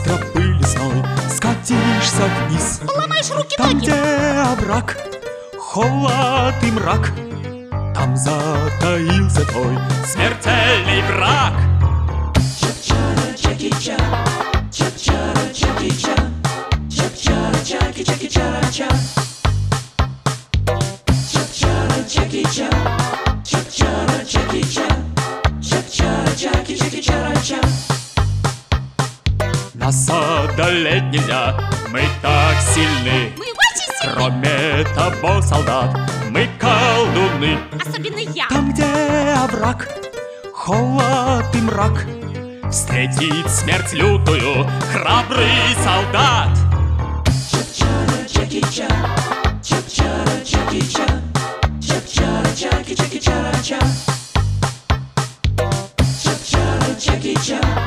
тропы лесной скатишься вниз. Поломаешь руки, Там, ноги. где овраг, холод и мрак, там затаился твой смертельный враг. Чак-чара, чаки-ча, чак-чара, чаки-ча, чак-чара, чаки, чаки-чара-ча. Чак-чара, чаки-ча, чак-чара, чаки-ча, чак-чара, чаки, чаки-чара-ча. Нас одолеть нельзя, мы так сильны. Мы очень сильны, Кроме того, солдат, мы колдуны. особенно я. Там, где овраг, холод и мрак, встретит смерть лютую храбрый солдат. Чак-чара, чаки-ча, чак-чара, чаки-ча, чак-чара, чаки, чаки-чара-ча. Чак-чара, чаки-ча.